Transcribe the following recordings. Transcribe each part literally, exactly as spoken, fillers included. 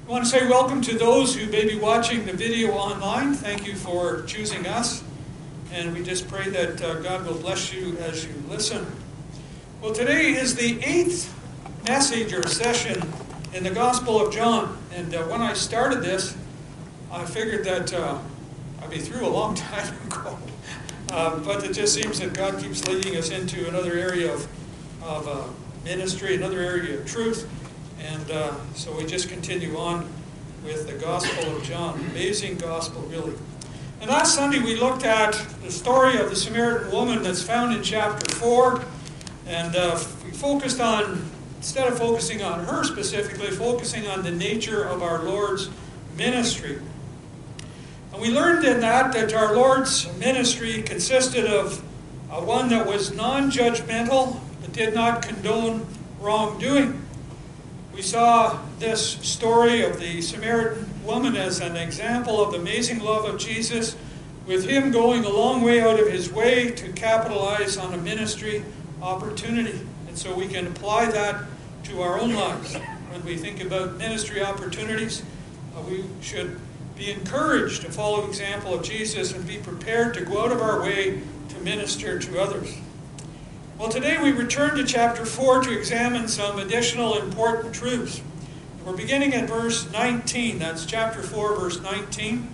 I want to say welcome to those who may be watching the video online. Thank you for choosing us. And we just pray that uh, God will bless you as you listen. Well, today is the eighth message or session in the Gospel of John. And uh, when I started this, I figured that uh, I'd be through a long time ago. Uh, but it just seems that God keeps leading us into another area of, of uh, ministry, another area of truth. And uh, so we just continue on with the Gospel of John. Amazing Gospel, really. And last Sunday we looked at the story of the Samaritan woman that's found in chapter four. And uh, we focused on, instead of focusing on her specifically, focusing on the nature of our Lord's ministry. And we learned in that that our Lord's ministry consisted of uh, one that was non-judgmental, but did not condone wrongdoing. We saw this story of the Samaritan woman as an example of the amazing love of Jesus, with him going a long way out of his way to capitalize on a ministry opportunity. And so we can apply that to our own lives. When we think about ministry opportunities, uh, we should be encouraged to follow the example of Jesus and be prepared to go out of our way to minister to others. Well, today we return to chapter four to examine some additional important truths. We're beginning at verse nineteen. That's chapter four, verse nineteen.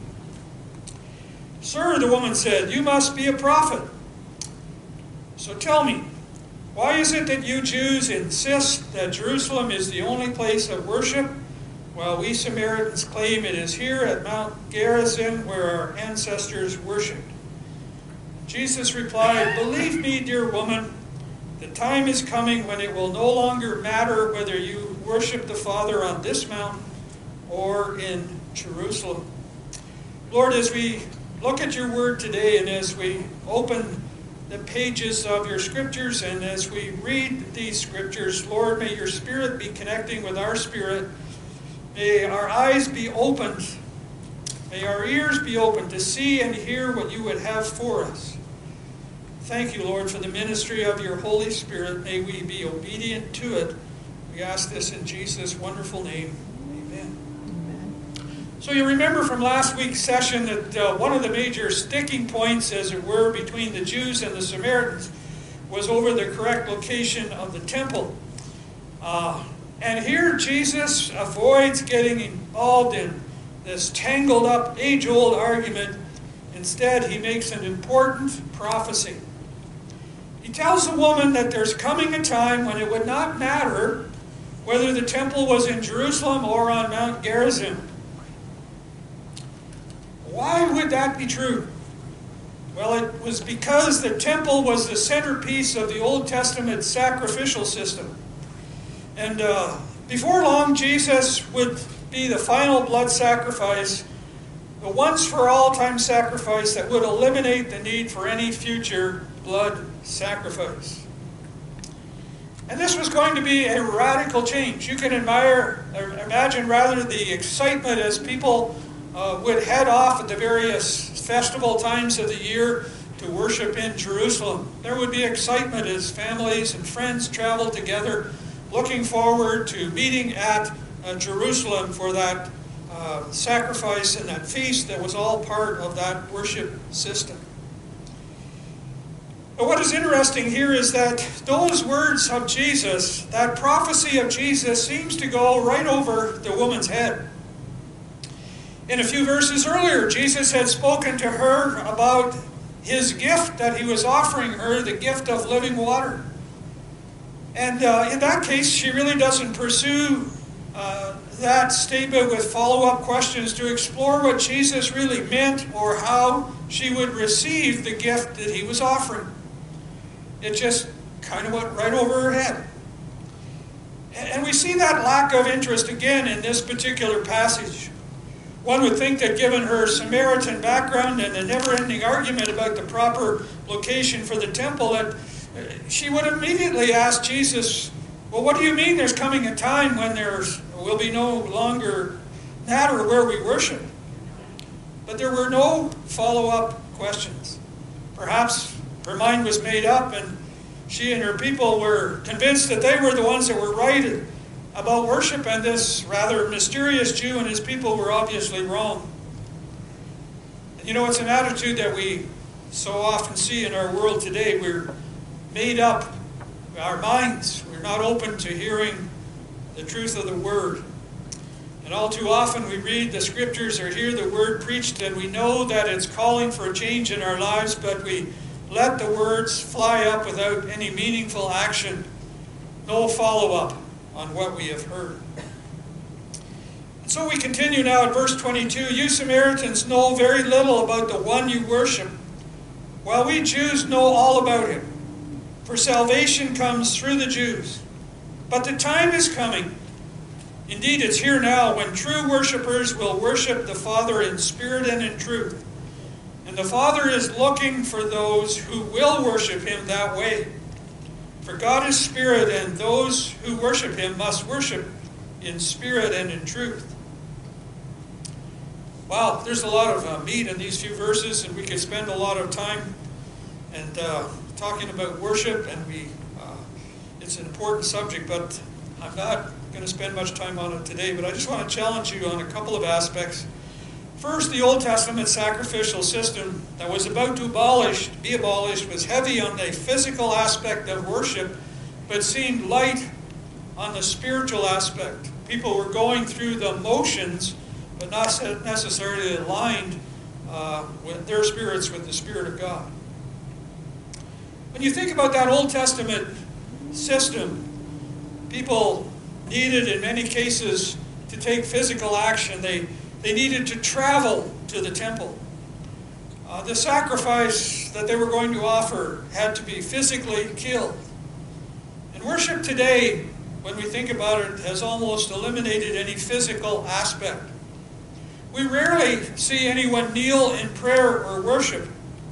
"Sir," the woman said, "you must be a prophet. So tell me, why is it that you Jews insist that Jerusalem is the only place of worship, while we Samaritans claim it is here at Mount Gerizim where our ancestors worshipped?" Jesus replied, "Believe me, dear woman, the time is coming when it will no longer matter whether you worship the Father on this mountain or in Jerusalem." Lord, as we look at your word today and as we open the pages of your scriptures and as we read these scriptures, Lord, may your Spirit be connecting with our spirit. May our eyes be opened. May our ears be opened to see and hear what you would have for us. Thank you, Lord, for the ministry of your Holy Spirit. May we be obedient to it. We ask this in Jesus' wonderful name. Amen. Amen. So you remember from last week's session that uh, one of the major sticking points, as it were, between the Jews and the Samaritans was over the correct location of the temple. Uh, and here Jesus avoids getting involved in this tangled up, age-old argument. Instead, he makes an important prophecy. He tells the woman that there's coming a time when it would not matter whether the temple was in Jerusalem or on Mount Gerizim. Why would that be true? Well, it was because the temple was the centerpiece of the Old Testament sacrificial system. And uh, before long, Jesus would be the final blood sacrifice, the once-for-all time sacrifice that would eliminate the need for any future blood sacrifice. And this was going to be a radical change. You can admire, or imagine rather, the excitement as people uh, would head off at the various festival times of the year to worship in Jerusalem. There would be excitement as families and friends traveled together, looking forward to meeting at uh, Jerusalem for that uh, sacrifice and that feast that was all part of that worship system. But what is interesting here is that those words of Jesus, that prophecy of Jesus, seems to go right over the woman's head. In a few verses earlier, Jesus had spoken to her about his gift that he was offering her, the gift of living water. And uh, in that case, she really doesn't pursue uh, that statement with follow-up questions to explore what Jesus really meant or how she would receive the gift that he was offering. It just kind of went right over her head. And we see that lack of interest again in this particular passage. One would think that given her Samaritan background and the never-ending argument about the proper location for the temple, that she would immediately ask Jesus, well, what do you mean there's coming a time when there will be no longer matter where we worship? But there were no follow-up questions. Perhaps her mind was made up and she and her people were convinced that they were the ones that were right about worship, and this rather mysterious Jew and his people were obviously wrong. And you know, it's an attitude that we so often see in our world today. We're made up, our minds, we're not open to hearing the truth of the Word. And all too often we read the Scriptures or hear the Word preached, and we know that it's calling for a change in our lives, but we let the words fly up without any meaningful action, no follow-up on what we have heard. And so we continue now at verse twenty-two. You Samaritans know very little about the one you worship, while we Jews know all about him. For salvation comes through the Jews. But the time is coming, indeed it's here now, when true worshippers will worship the Father in spirit and in truth. And the Father is looking for those who will worship him that way. For God is spirit, and those who worship him must worship in spirit and in truth. Wow, there's a lot of uh, meat in these few verses, and we could spend a lot of time and uh, talking about worship, and we uh, it's an important subject, but I'm not going to spend much time on it today. But I just want to challenge you on a couple of aspects. First, the Old Testament sacrificial system that was about to abolish, be abolished was heavy on the physical aspect of worship, but seemed light on the spiritual aspect. People were going through the motions, but not necessarily aligned uh, with their spirits with the Spirit of God. When you think about that Old Testament system, people needed, in many cases, to take physical action. They They needed to travel to the temple. Uh, the sacrifice that they were going to offer had to be physically killed. And worship today, when we think about it, has almost eliminated any physical aspect. We rarely see anyone kneel in prayer or worship.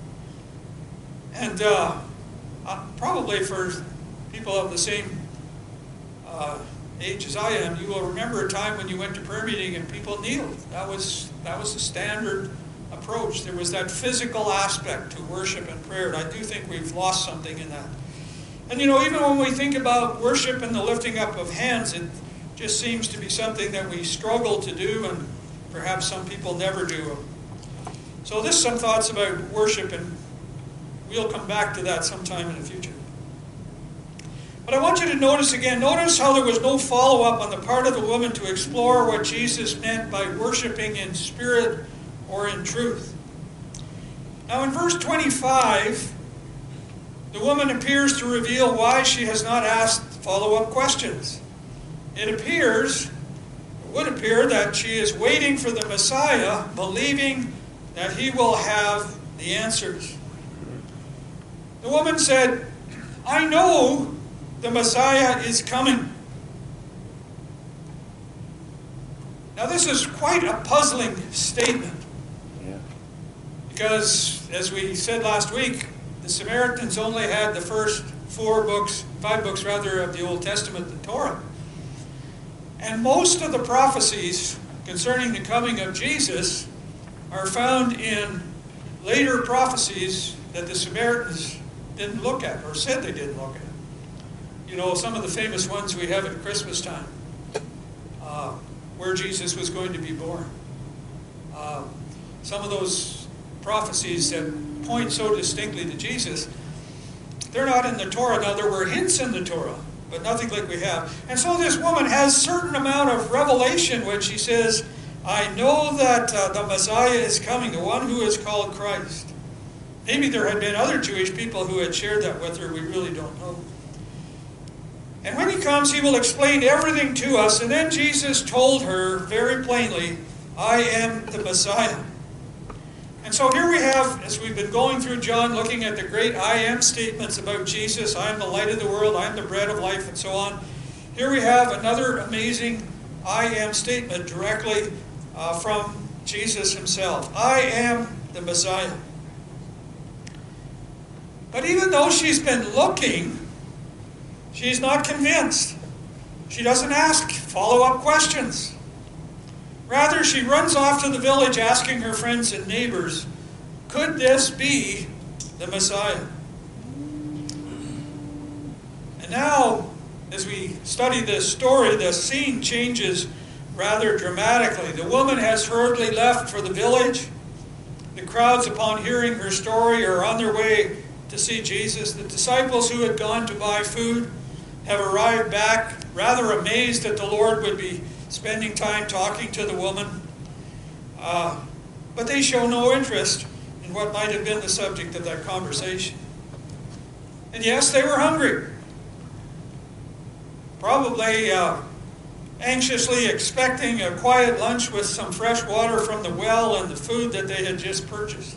And uh, uh, probably for people of the same uh, age as I am, you will remember a time when you went to prayer meeting and people kneeled. That was that was the standard approach. There was that physical aspect to worship and prayer, and I do think we've lost something in that. And you know, even when we think about worship and the lifting up of hands, it just seems to be something that we struggle to do, and perhaps some people never do. So this is some thoughts about worship, and we'll come back to that sometime in the future. But I want you to notice again, notice how there was no follow-up on the part of the woman to explore what Jesus meant by worshiping in spirit or in truth. Now in verse twenty-five, the woman appears to reveal why she has not asked follow-up questions. It appears, it would appear, that she is waiting for the Messiah, believing that he will have the answers. The woman said, I know the Messiah is coming. Now this is quite a puzzling statement. Yeah. Because, as we said last week, the Samaritans only had the first four books, five books rather, of the Old Testament, the Torah. And most of the prophecies concerning the coming of Jesus are found in later prophecies that the Samaritans didn't look at, or said they didn't look at. You know, some of the famous ones we have at Christmas time, uh, where Jesus was going to be born. Uh, some of those prophecies that point so distinctly to Jesus, they're not in the Torah. Now, there were hints in the Torah, but nothing like we have. And so this woman has a certain amount of revelation when she says, I know that uh, the Messiah is coming, the one who is called Christ. Maybe there had been other Jewish people who had shared that with her. We really don't know. And when he comes, he will explain everything to us. And then Jesus told her very plainly, I am the Messiah. And so here we have, as we've been going through John, looking at the great I am statements about Jesus. I am the light of the world, I am the bread of life, and so on. Here we have another amazing I am statement directly uh, from Jesus himself. I am the Messiah. But even though she's been looking, she's not convinced. She doesn't ask follow-up questions. Rather, she runs off to the village asking her friends and neighbors, could this be the Messiah? And now, as we study this story, the scene changes rather dramatically. The woman has hurriedly left for the village. The crowds, upon hearing her story, are on their way to see Jesus. The disciples who had gone to buy food have arrived back, rather amazed that the Lord would be spending time talking to the woman. Uh, but they show no interest in what might have been the subject of that conversation. And yes, they were hungry. Probably uh, anxiously expecting a quiet lunch with some fresh water from the well and the food that they had just purchased.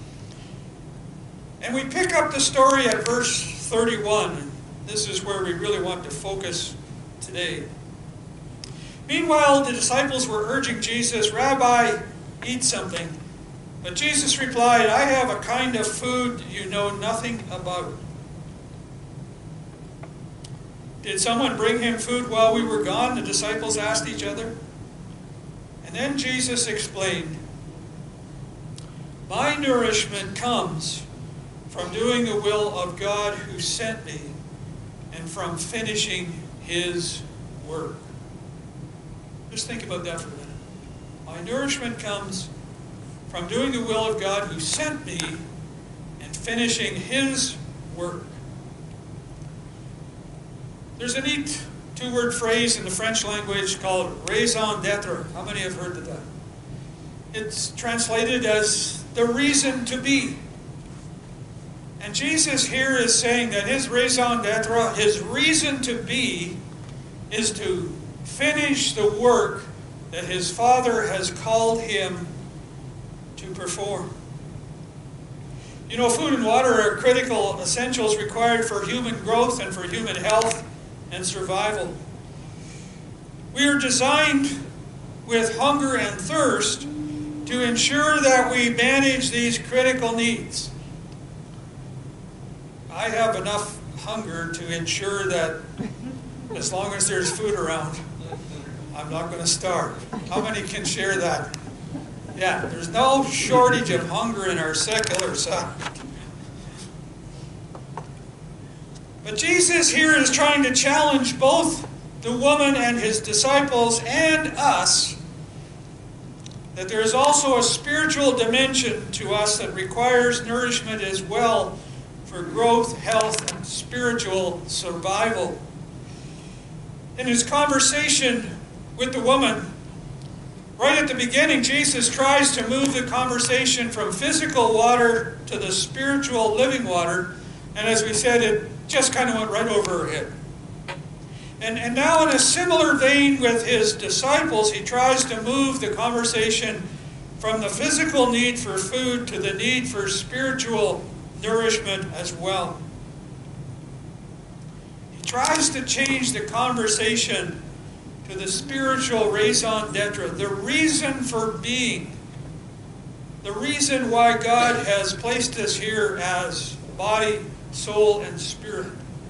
And we pick up the story at verse thirty-one. This is where we really want to focus today. Meanwhile, the disciples were urging Jesus, "Rabbi, eat something." But Jesus replied, "I have a kind of food you know nothing about." "Did someone bring him food while we were gone?" the disciples asked each other. And then Jesus explained, "My nourishment comes from doing the will of God who sent me and from finishing His work." Just think about that for a minute. My nourishment comes from doing the will of God who sent me and finishing His work. There's a neat two-word phrase in the French language called raison d'être. How many have heard of that? It's translated as the reason to be. And Jesus here is saying that His raison d'être, His reason to be, is to finish the work that His Father has called Him to perform. You know, food and water are critical essentials required for human growth and for human health and survival. We are designed with hunger and thirst to ensure that we manage these critical needs. I have enough hunger to ensure that as long as there's food around, I'm not going to starve. How many can share that? Yeah, there's no shortage of hunger in our secular side. But Jesus here is trying to challenge both the woman and His disciples and us that there is also a spiritual dimension to us that requires nourishment as well for growth, health, and spiritual survival. In His conversation with the woman, right at the beginning, Jesus tries to move the conversation from physical water to the spiritual living water. And as we said, it just kind of went right over her head. And, and now in a similar vein with His disciples, He tries to move the conversation from the physical need for food to the need for spiritual nourishment as well. He tries to change the conversation to the spiritual raison d'être, the reason for being, the reason why God has placed us here as body, soul, and spirit.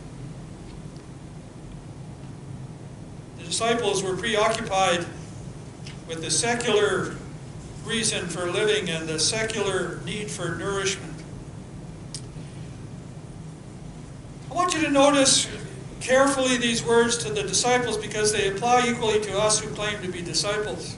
The disciples were preoccupied with the secular reason for living and the secular need for nourishment. I want you to notice carefully these words to the disciples because they apply equally to us who claim to be disciples.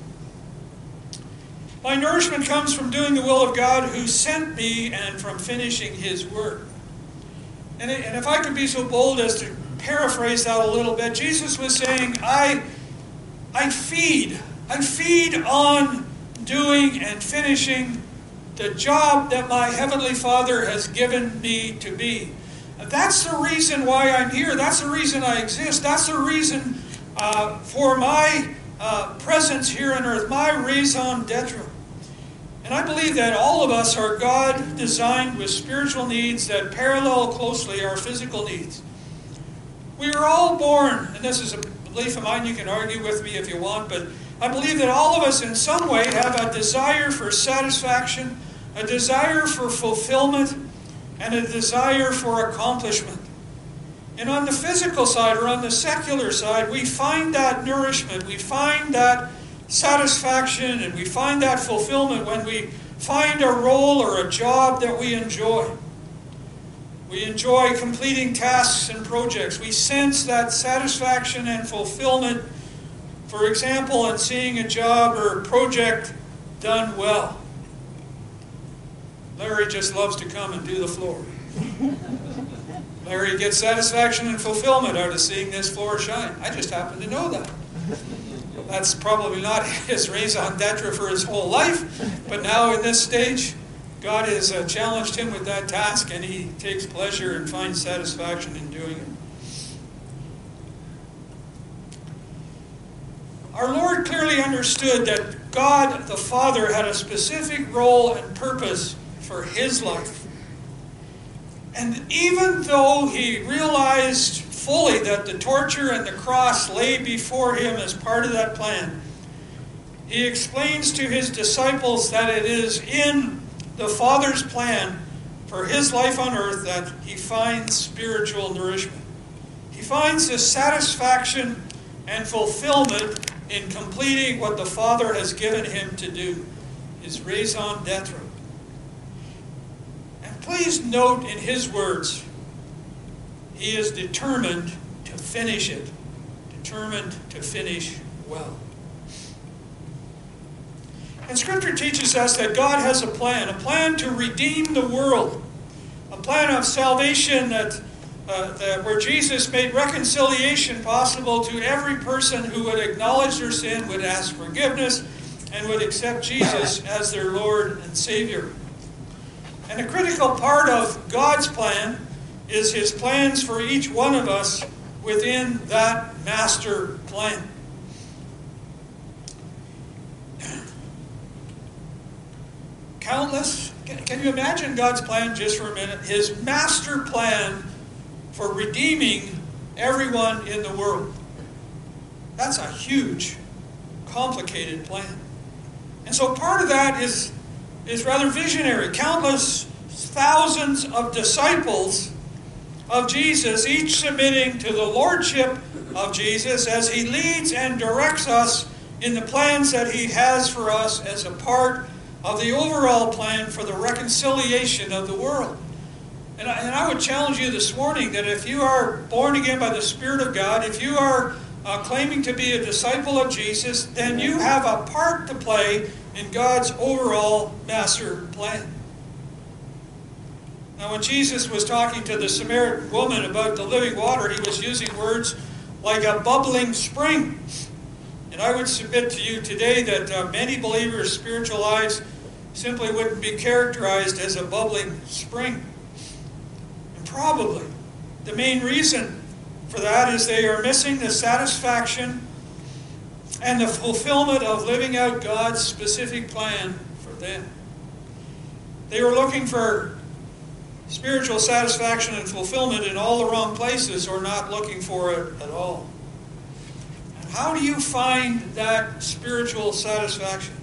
My nourishment comes from doing the will of God who sent me and from finishing His work. And if I could be so bold as to paraphrase that a little bit, Jesus was saying, I, I feed. I feed on doing and finishing the job that my Heavenly Father has given me to be. That's the reason why I'm here. That's the reason I exist. That's the reason uh, for my uh, presence here on earth, my raison d'être. And I believe that all of us are God-designed with spiritual needs that parallel closely our physical needs. We are all born, and this is a belief of mine, you can argue with me if you want, but I believe that all of us in some way have a desire for satisfaction, a desire for fulfillment, and a desire for accomplishment. And on the physical side, or on the secular side, we find that nourishment, we find that satisfaction, and we find that fulfillment when we find a role or a job that we enjoy. We enjoy completing tasks and projects. We sense that satisfaction and fulfillment, for example, in seeing a job or a project done well. Larry just loves to come and do the floor. Larry gets satisfaction and fulfillment out of seeing this floor shine. I just happen to know that. That's probably not his raison d'etre for his whole life, but now in this stage, God has uh, challenged him with that task, and he takes pleasure and finds satisfaction in doing it. Our Lord clearly understood that God the Father had a specific role and purpose for his life. And even though he realized fully that the torture and the cross lay before him as part of that plan, he explains to his disciples that it is in the Father's plan for his life on earth that he finds spiritual nourishment. He finds the satisfaction and fulfillment in completing what the Father has given him to do, his raison d'etre. And please note in his words, he is determined to finish it, determined to finish well. And Scripture teaches us that God has a plan, a plan to redeem the world, a plan of salvation that, uh, that where Jesus made reconciliation possible to every person who would acknowledge their sin, would ask forgiveness, and would accept Jesus as their Lord and Savior. And a critical part of God's plan is his plans for each one of us within that master plan. Countless, can you imagine God's plan just for a minute? His master plan for redeeming everyone in the world. That's a huge, complicated plan. And so part of that is, is rather visionary. Countless thousands of disciples of Jesus, each submitting to the lordship of Jesus as he leads and directs us in the plans that he has for us as a part of the overall plan for the reconciliation of the world. And I, and I would challenge you this morning that if you are born again by the Spirit of God, if you are uh, claiming to be a disciple of Jesus, then you have a part to play in God's overall master plan. Now, when Jesus was talking to the Samaritan woman about the living water, he was using words like a bubbling spring. And I would submit to you today that uh, many believers' spiritual lives simply wouldn't be characterized as a bubbling spring. And probably the main reason for that is they are missing the satisfaction and the fulfillment of living out God's specific plan for them. They were looking for spiritual satisfaction and fulfillment in all the wrong places, or not looking for it at all. And how do you find that spiritual satisfaction?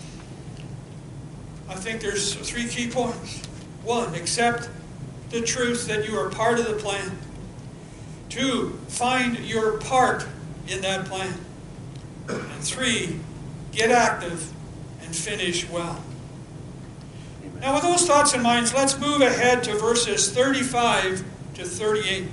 I think there's three key points. One, accept the truth that you are part of the plan. Two, find your part in that plan. And three, get active and finish well. Now, with those thoughts in mind, let's move ahead to verses thirty-five to thirty-eight.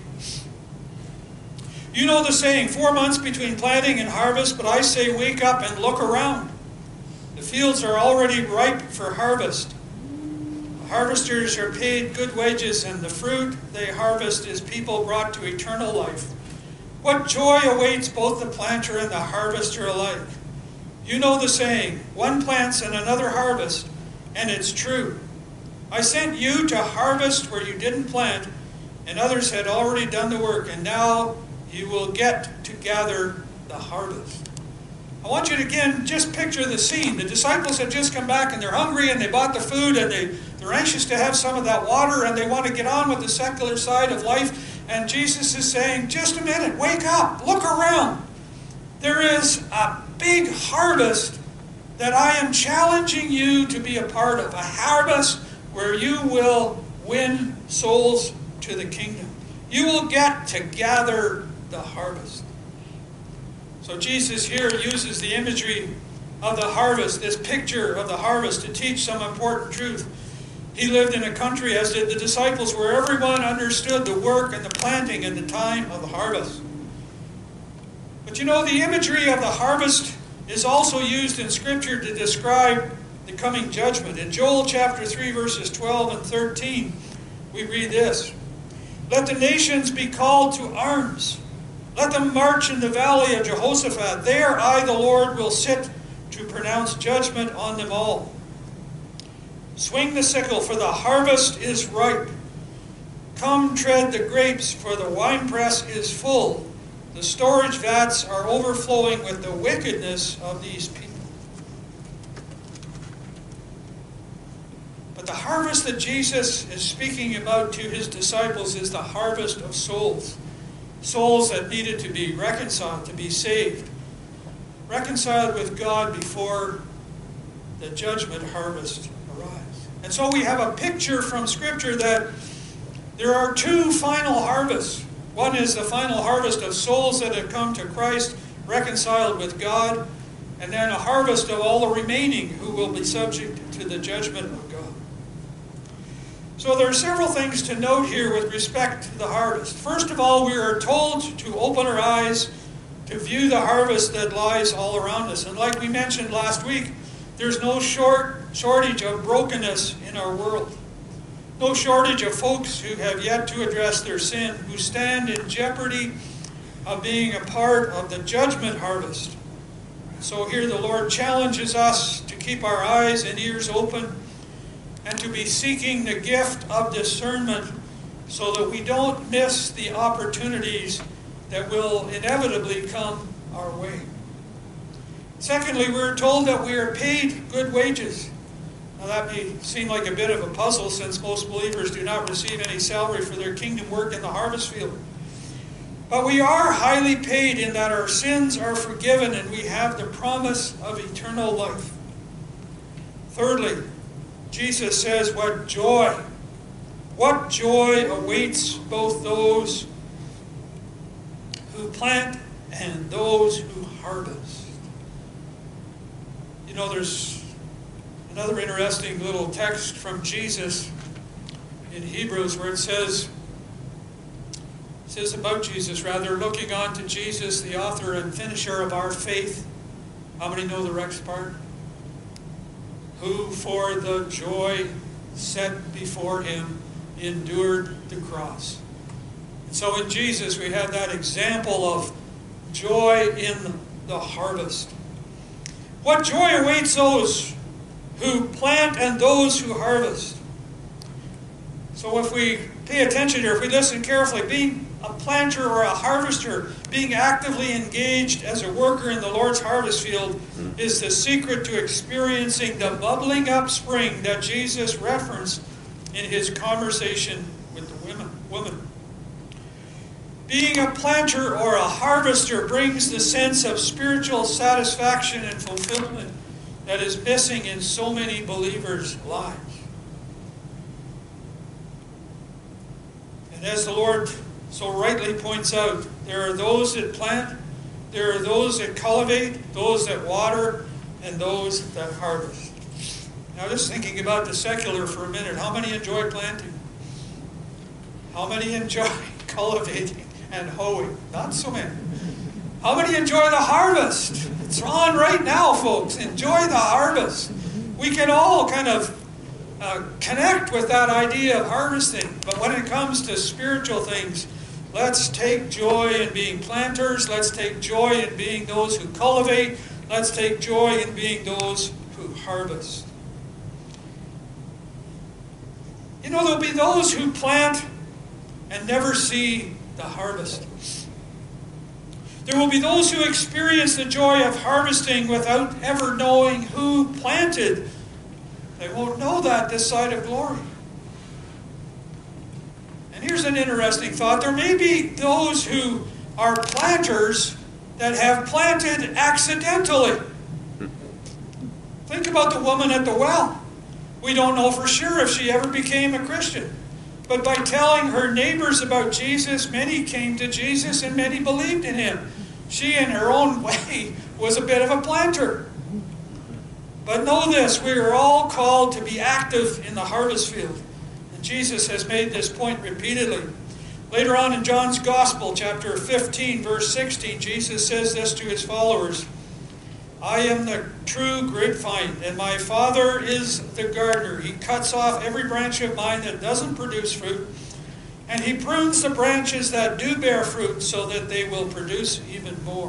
You know the saying, four months between planting and harvest, but I say wake up and look around. The fields are already ripe for harvest. The harvesters are paid good wages, and the fruit they harvest is people brought to eternal life. What joy awaits both the planter and the harvester alike. You know the saying, one plants and another harvests. And it's true. I sent you to harvest where you didn't plant, and others had already done the work, and now you will get to gather the harvest. I want you to again just picture the scene. The disciples have just come back, and they're hungry, and they bought the food, and they, they're anxious to have some of that water, and they want to get on with the secular side of life. And Jesus is saying, just a minute, wake up, look around. There is a big harvest that I am challenging you to be a part of, a harvest where you will win souls to the kingdom. You will get to gather the harvest. So Jesus here uses the imagery of the harvest, this picture of the harvest, to teach some important truth. He lived in a country, as did the disciples, where everyone understood the work and the planting and the time of the harvest. But you know, the imagery of the harvest is also used in Scripture to describe the coming judgment. In Joel chapter three, verses twelve and thirteen, we read this: "Let the nations be called to arms. Let them march in the valley of Jehoshaphat. There I, the Lord, will sit to pronounce judgment on them all. Swing the sickle, for the harvest is ripe. Come, tread the grapes, for the winepress is full. The storage vats are overflowing with the wickedness of these people." But the harvest that Jesus is speaking about to his disciples is the harvest of souls. Souls that needed to be reconciled, to be saved. Reconciled with God before the judgment harvest arrives. And so we have a picture from Scripture that there are two final harvests. One is the final harvest of souls that have come to Christ, reconciled with God, and then a harvest of all the remaining who will be subject to the judgment of God. So there are several things to note here with respect to the harvest. First of all, we are told to open our eyes to view the harvest that lies all around us. And like we mentioned last week, there's no short shortage of brokenness in our world. No shortage of folks who have yet to address their sin, who stand in jeopardy of being a part of the judgment harvest. So here the Lord challenges us to keep our eyes and ears open and to be seeking the gift of discernment so that we don't miss the opportunities that will inevitably come our way. Secondly, we're told that we are paid good wages. Now that may seem like a bit of a puzzle, since most believers do not receive any salary for their kingdom work in the harvest field. But we are highly paid in that our sins are forgiven and we have the promise of eternal life. Thirdly, Jesus says what joy, what joy awaits both those who plant and those who harvest. You know, there's another interesting little text from Jesus in Hebrews where it says, it says about Jesus, rather, looking on to Jesus, the author and finisher of our faith. How many know the next part? Who for the joy set before him endured the cross. And so in Jesus we have that example of joy in the harvest. What joy awaits those who plant and those who harvest. So if we pay attention here, if we listen carefully, being a planter or a harvester, being actively engaged as a worker in the Lord's harvest field, is the secret to experiencing the bubbling up spring that Jesus referenced in his conversation with the women. woman. Being a planter or a harvester brings the sense of spiritual satisfaction and fulfillment that is missing in so many believers' lives. And as the Lord so rightly points out, there are those that plant, there are those that cultivate, those that water, and those that harvest. Now just thinking about the secular for a minute, how many enjoy planting? How many enjoy cultivating and hoeing? Not so many. How many enjoy the harvest? It's on right now, folks. Enjoy the harvest. We can all kind of uh, connect with that idea of harvesting, but when it comes to spiritual things, let's take joy in being planters. Let's take joy in being those who cultivate. Let's take joy in being those who harvest. You know, there'll be those who plant and never see the harvest. There will be those who experience the joy of harvesting without ever knowing who planted. They won't know that this side of glory. And here's an interesting thought. There may be those who are planters that have planted accidentally. Think about the woman at the well. We don't know for sure if she ever became a Christian. But by telling her neighbors about Jesus, many came to Jesus and many believed in him. She, in her own way, was a bit of a planter. But know this, we are all called to be active in the harvest field. And Jesus has made this point repeatedly. Later on in John's Gospel, chapter fifteen, verse sixteen, Jesus says this to his followers, I am the true grapevine, and my Father is the gardener. He cuts off every branch of mine that doesn't produce fruit, and he prunes the branches that do bear fruit so that they will produce even more.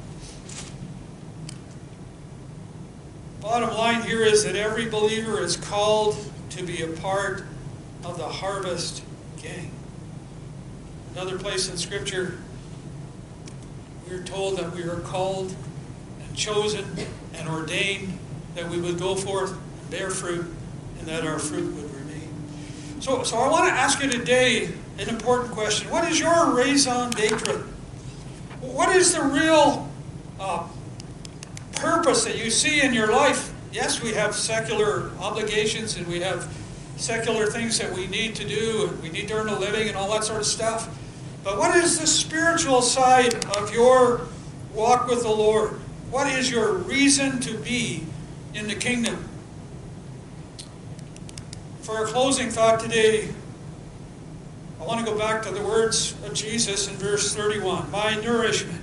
Bottom line here is that every believer is called to be a part of the harvest gang. Another place in Scripture, we are told that we are called and chosen and ordained that we would go forth and bear fruit and that our fruit would remain. So, so I want to ask you today an important question. What is your raison d'etre? What is the real uh, purpose that you see in your life? Yes, we have secular obligations and we have secular things that we need to do and we need to earn a living and all that sort of stuff. But what is the spiritual side of your walk with the Lord? What is your reason to be in the kingdom? For our closing thought today, I want to go back to the words of Jesus in verse thirty-one. My nourishment.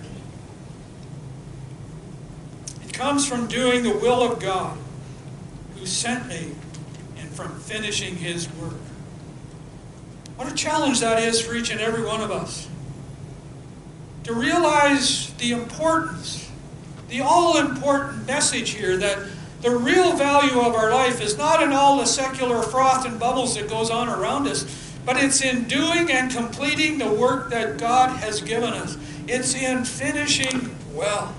It comes from doing the will of God who sent me and from finishing his work. What a challenge that is for each and every one of us. To realize the importance, the all-important message here that the real value of our life is not in all the secular froth and bubbles that goes on around us, but it's in doing and completing the work that God has given us. It's in finishing well.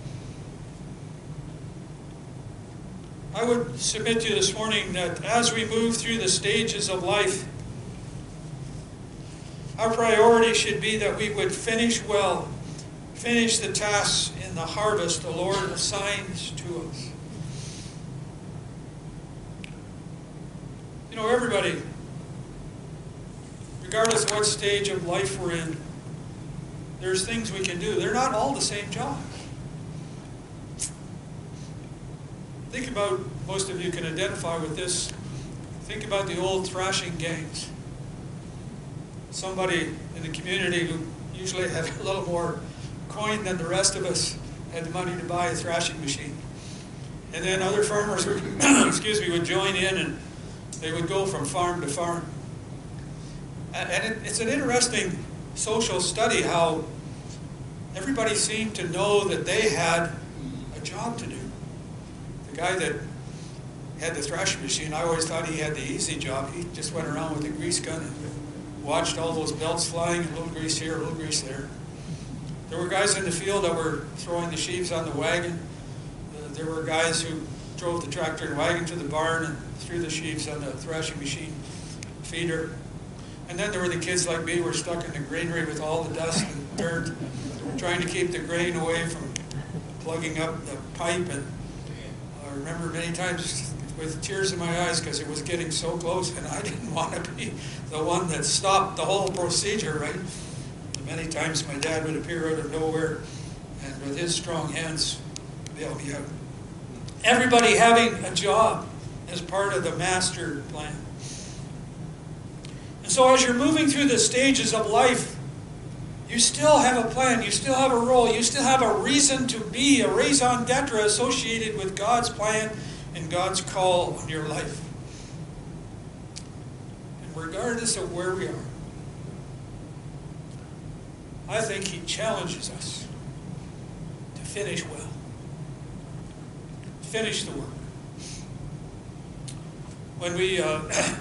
I would submit to you this morning that as we move through the stages of life, our priority should be that we would finish well, finish the tasks in the harvest the Lord assigns to us. You know, everybody, regardless of what stage of life we're in, there's things we can do. They're not all the same jobs. Think about, most of you can identify with this, think about the old thrashing gangs. Somebody in the community who usually had a little more coin than the rest of us had the money to buy a thrashing machine. And then other farmers would, excuse me, would join in and they would go from farm to farm. And it, it's an interesting social study how everybody seemed to know that they had a job to do. The guy that had the thrashing machine, I always thought he had the easy job. He just went around with a grease gun and watched all those belts flying, a little grease here, a little grease there. There were guys in the field that were throwing the sheaves on the wagon. Uh, there were guys who drove the tractor and wagon to the barn and threw the sheaves on the thrashing machine feeder. And then there were the kids like me who were stuck in the granary with all the dust and dirt, trying to keep the grain away from plugging up the pipe. And I remember many times with tears in my eyes because it was getting so close and I didn't want to be the one that stopped the whole procedure, right? And many times my dad would appear out of nowhere and with his strong hands bail me out. Everybody having a job as part of the master plan. And so as you're moving through the stages of life, you still have a plan, you still have a role, you still have a reason to be, a raison d'etre associated with God's plan and God's call on your life. And regardless of where we are, I think he challenges us to finish well. Finish the work. When we, uh, uh,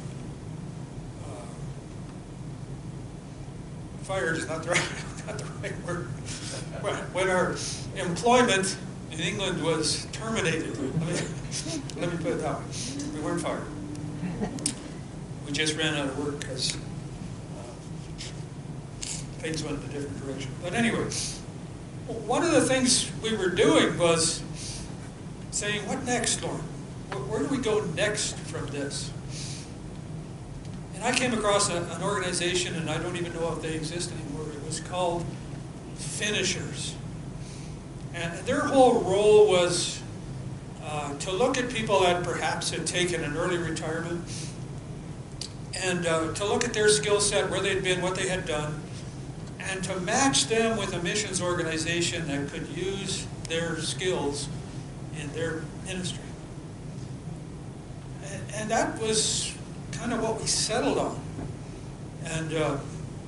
fired is not the right, not the right word. When, when our employment in England was terminated, let me, let me put it that way. We weren't fired. We just ran out of work because uh, things went in a different direction. But anyway, one of the things we were doing was saying, what next, Lord? Where do we go next from this? And I came across a, an organization, and I don't even know if they exist anymore. It was called Finishers. And their whole role was uh, uh, to look at people that perhaps had taken an early retirement, and uh, to look at their skill set, where they'd been, what they had done, and to match them with a missions organization that could use their skills in their ministry. And, and that was kind of what we settled on. And uh,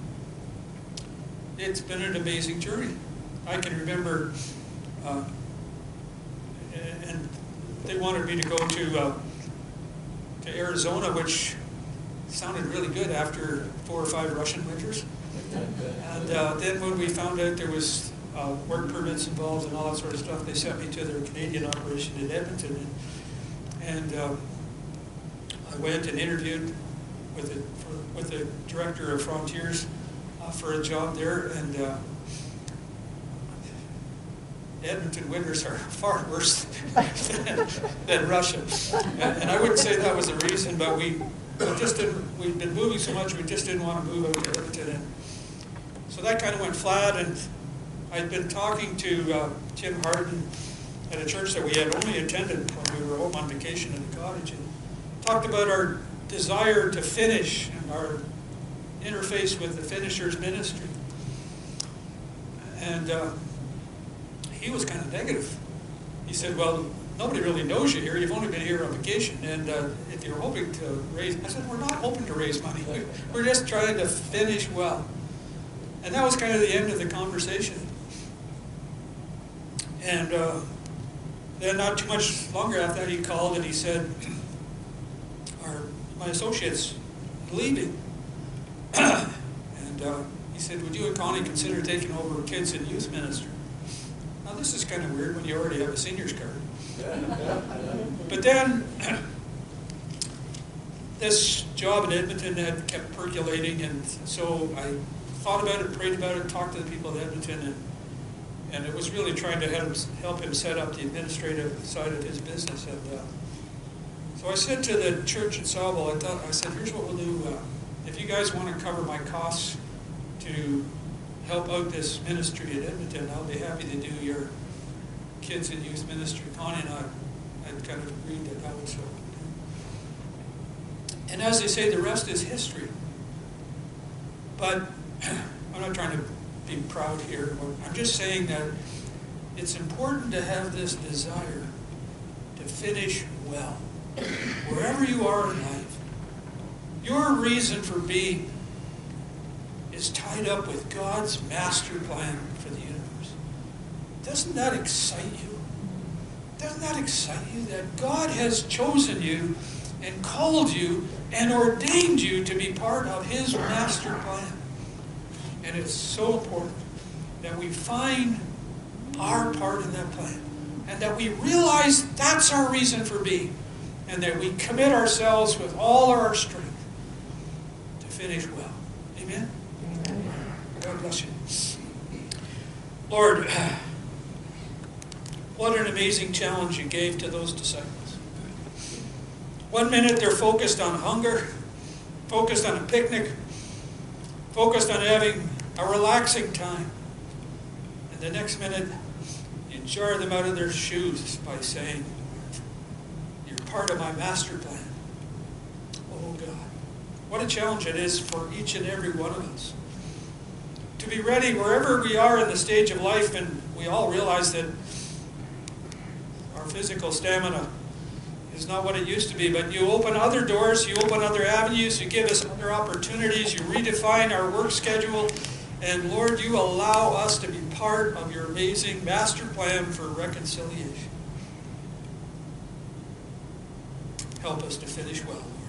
it's been an amazing journey. I can remember, uh, and they wanted me to go to uh, to Arizona, which sounded really good after four or five Russian winters. And uh, then when we found out there was uh, work permits involved and all that sort of stuff, they sent me to their Canadian operation in Edmonton. And, and uh, I went and interviewed with the, for, with the director of Frontiers uh, for a job there. And uh, Edmonton winters are far worse than, than Russia. And, and I wouldn't say that was the reason, but we, we just didn't, we'd been moving so much, we just didn't want to move out to Edmonton. And so that kind of went flat, and I'd been talking to uh, Tim Harden at a church that we had only attended when we were home on vacation in the cottage, and talked about our desire to finish and our interface with the Finishers ministry. And uh, he was kind of negative. He said, well, nobody really knows you here. You've only been here on vacation. And uh, if you're hoping to raise... I said, we're not hoping to raise money. We're just trying to finish well. And that was kind of the end of the conversation. And uh, then not too much longer after that, he called and he said, Our, my associate's leaving. and uh, he said, would you and Connie consider taking over kids and youth ministry? Now this is kind of weird when you already have a senior's card. But then, this job in Edmonton had kept percolating, and so I thought about it, prayed about it, talked to the people of Edmonton, and, and it was really trying to help him, help him set up the administrative side of his business. And uh, so I said to the church in Sauble, I thought, I said, here's what we'll do. Uh, if you guys want to cover my costs to help out this ministry in Edmonton, I'll be happy to do your kids and youth ministry. Connie and I had kind of agreed that that would so. And as they say, the rest is history. But I'm not trying to be proud here. I'm just saying that it's important to have this desire to finish well. Wherever you are in life, your reason for being is tied up with God's master plan for the universe. Doesn't that excite you? Doesn't that excite you that God has chosen you and called you and ordained you to be part of His master plan? And it's so important that we find our part in that plan, and that we realize that's our reason for being, and that we commit ourselves with all our strength to finish well. Amen? Amen. God bless you. Lord, what an amazing challenge you gave to those disciples. One minute they're focused on hunger, focused on a picnic, focused on having a relaxing time. And the next minute, you jar them out of their shoes by saying, you're part of my master plan. Oh God, what a challenge it is for each and every one of us. To be ready wherever we are in the stage of life, and we all realize that our physical stamina is not what it used to be, but you open other doors, you open other avenues, you give us other opportunities, you redefine our work schedule, and Lord, you allow us to be part of your amazing master plan for reconciliation. Help us to finish well, Lord.